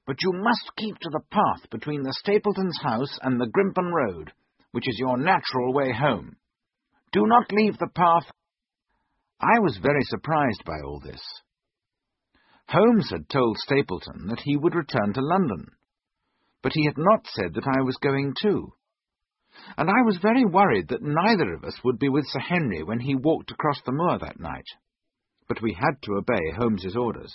but you must keep to the path between the Stapletons' house and the Grimpen Road, which is your natural way home. Do not leave the path." I was very surprised by all this. Holmes had told Stapleton that he would return to London, but he had not said that I was going too, and I was very worried that neither of us would be with Sir Henry when he walked across the moor that night, but we had to obey Holmes's orders.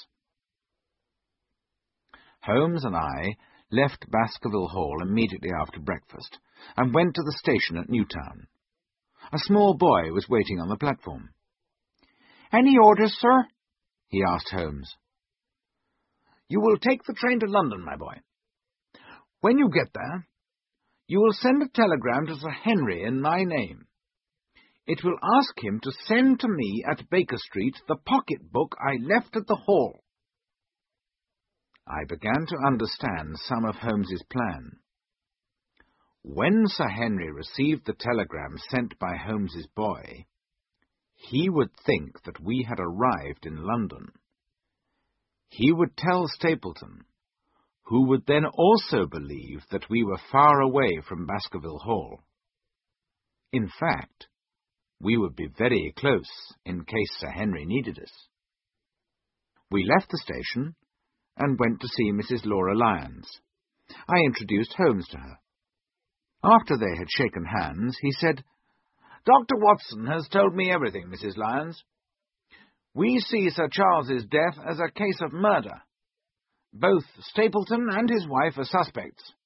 Holmes and I left Baskerville Hall immediately after breakfast and went to the station at Newtown. A small boy was waiting on the platform. "Any orders, sir?" he asked Holmes. "You will take the train to London, my boy. When you get there, you will send a telegram to Sir Henry in my name. It will ask him to send to me at Baker Street the pocket-book I left at the Hall." I began to understand some of Holmes's plan. When Sir Henry received the telegram sent by Holmes's boy, he would think that we had arrived in London. He would tell Stapleton, who would then also believe that we were far away from Baskerville Hall. In fact, we would be very close in case Sir Henry needed us. We left the station and went to see Mrs. Laura Lyons. I introduced Holmes to her. After they had shaken hands, he said, "Dr. Watson has told me everything, Mrs. Lyons. We see Sir Charles's death as a case of murder. Both Stapleton and his wife are suspects,